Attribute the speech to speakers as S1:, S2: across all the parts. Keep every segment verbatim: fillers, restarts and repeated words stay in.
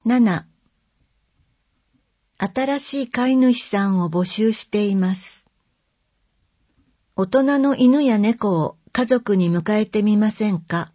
S1: なな、新しい飼い主さんを募集しています。大人の犬や猫を家族に迎えてみませんか？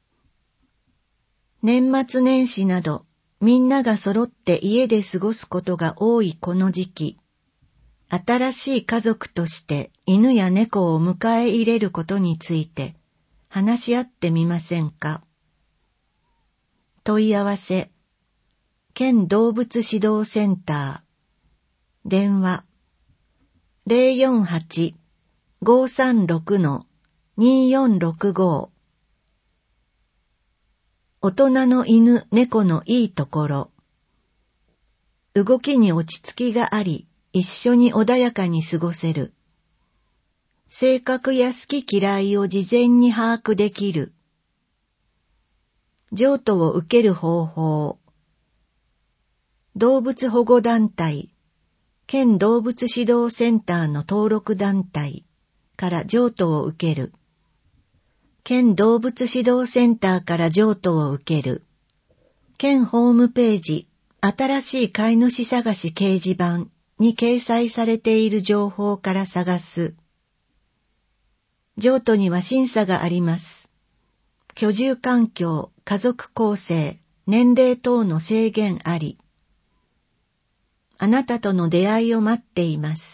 S1: 年末年始などみんなが揃って家で過ごすことが多いこの時期、新しい家族として犬や猫を迎え入れることについて話し合ってみませんか？問い合わせ、県動物指導センター、電話、ゼロよんはち ごーさんろく にーよんろくご。大人の犬猫のいいところ。動きに落ち着きがあり、一緒に穏やかに過ごせる。性格や好き嫌いを事前に把握できる。譲渡を受ける方法。動物保護団体、県動物指導センターの登録団体から譲渡を受ける。県動物指導センターから譲渡を受ける。県ホームページ、新しい飼い主探し掲示板に掲載されている情報から探す。譲渡には審査があります。居住環境、家族構成、年齢等の制限あり。あなたとの出会いを待っています。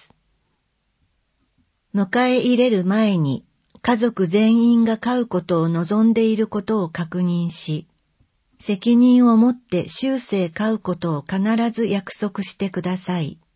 S1: 迎え入れる前に、家族全員が飼うことを望んでいることを確認し、責任を持って終生飼うことを必ず約束してください。